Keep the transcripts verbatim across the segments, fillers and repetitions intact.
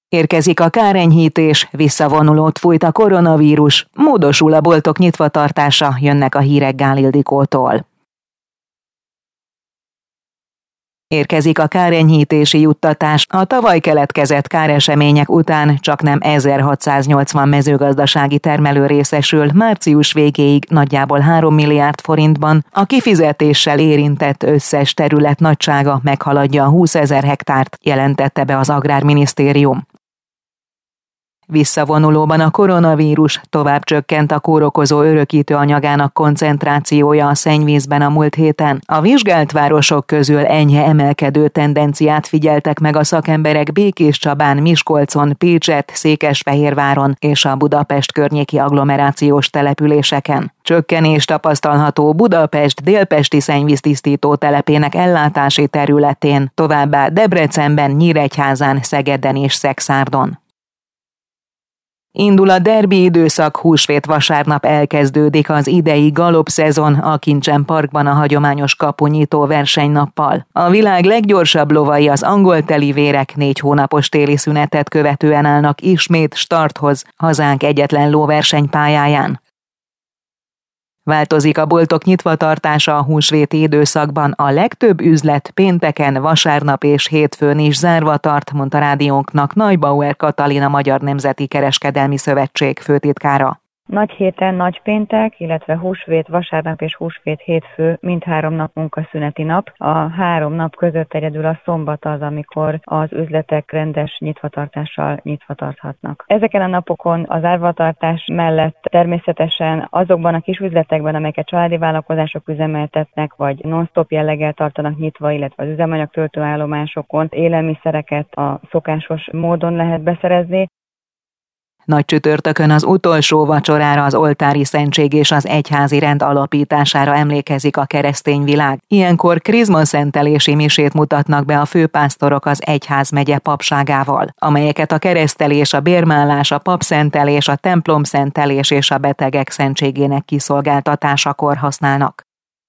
Érkezik a kárenyhítés, visszavonulót fújt a koronavírus, módosul a boltok nyitvatartása, jönnek a hírek Gál Ildikótól. Érkezik a kárenyhítési juttatás. A tavaly keletkezett káresemények után csaknem ezerhatszáznyolcvan mezőgazdasági termelő részesül március végéig nagyjából három milliárd forintban, a kifizetéssel érintett összes terület nagysága meghaladja a húszezer hektárt, jelentette be az Agrárminisztérium. Visszavonulóban a koronavírus, tovább csökkent a kórokozó örökítő anyagának koncentrációja a szennyvízben a múlt héten. A vizsgált városok közül enyhe emelkedő tendenciát figyeltek meg a szakemberek Békéscsabán, Miskolcon, Pécsett, Székesfehérváron és a Budapest környéki agglomerációs településeken. Csökkenés tapasztalható Budapest délpesti szennyvíztisztító telepének ellátási területén, továbbá Debrecenben, Nyíregyházán, Szegeden és Szekszárdon. Indul a derbi időszak, húsvét vasárnap elkezdődik az idei galopszezon a Kincsen Parkban a hagyományos kapunyító versenynappal. A világ leggyorsabb lovai, az angol telivérek négy hónapos téli szünetet követően állnak ismét starthoz hazánk egyetlen lóversenypályáján. Változik a boltok nyitvatartása a húsvéti időszakban, a legtöbb üzlet pénteken, vasárnap és hétfőn is zárva tart, mondta rádiónknak Neubauer Katalin, Magyar Nemzeti Kereskedelmi Szövetség főtitkára. Nagy héten, nagy péntek, illetve húsvét, vasárnap és húsvét hétfő mindhárom nap munkaszüneti nap. A három nap között egyedül a szombat az, amikor az üzletek rendes nyitvatartással nyitva tarthatnak. Ezeken a napokon az árvatartás mellett természetesen azokban a kis üzletekben, amelyeket családi vállalkozások üzemeltetnek, vagy non-stop jelleggel tartanak nyitva, illetve az üzemanyag töltőállomásokon élelmiszereket a szokásos módon lehet beszerezni. Nagy csütörtökön az utolsó vacsorára, az oltári szentség és az egyházi rend alapítására emlékezik a keresztény világ. Ilyenkor krizmaszentelési misét mutatnak be a főpásztorok az egyházmegye papságával, amelyeket a keresztelés, a bérmálás, a papszentelés, a templomszentelés és a betegek szentségének kiszolgáltatásakor használnak.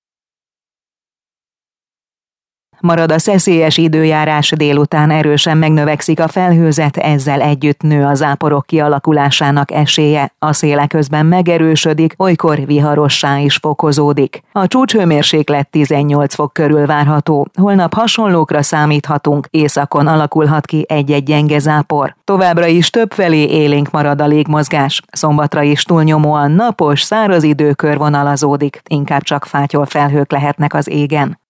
Marad a szeszélyes időjárás, délután erősen megnövekszik a felhőzet, ezzel együtt nő a záporok kialakulásának esélye. A széle közben megerősödik, olykor viharossá is fokozódik. A csúcshőmérséklet tizennyolc fok körül várható. Holnap hasonlókra számíthatunk, északon alakulhat ki egy-egy gyenge zápor. Továbbra is többfelé élénk marad a légmozgás. Szombatra is túlnyomóan napos, száraz idő körvonalazódik, inkább csak fátyol felhők lehetnek az égen.